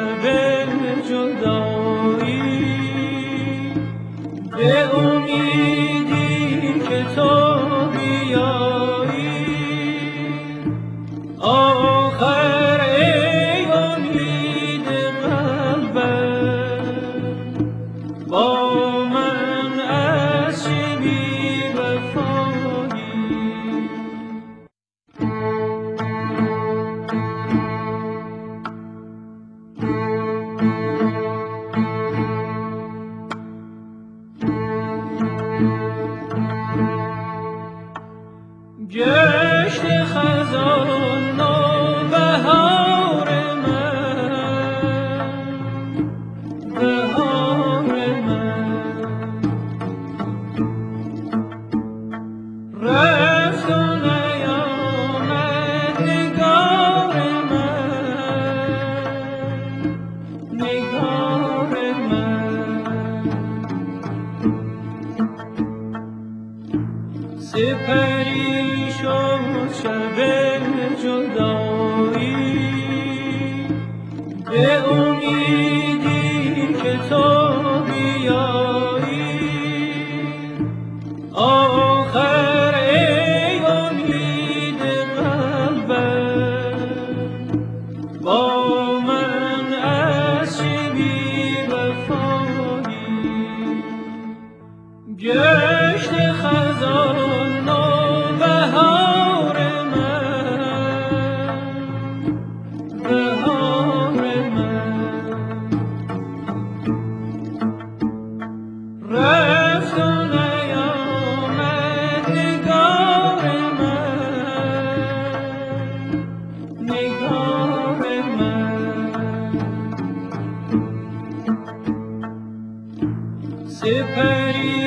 شب جدایی، به امیدی که تو بیایی. آخر ای امید قلبم، با من از چه بی وفایی. گشت خزان نوبهار من، بهار من رفت و نیامد نگار من، نگار من. سپری شد شب جدایی، به امیدی که تو بیایی. آخر ای امید قلبم، با من از چه بی وفایی. گشت خزان نوبهار من، بهار من رفت و نیامد نگار من، نگار من. سپری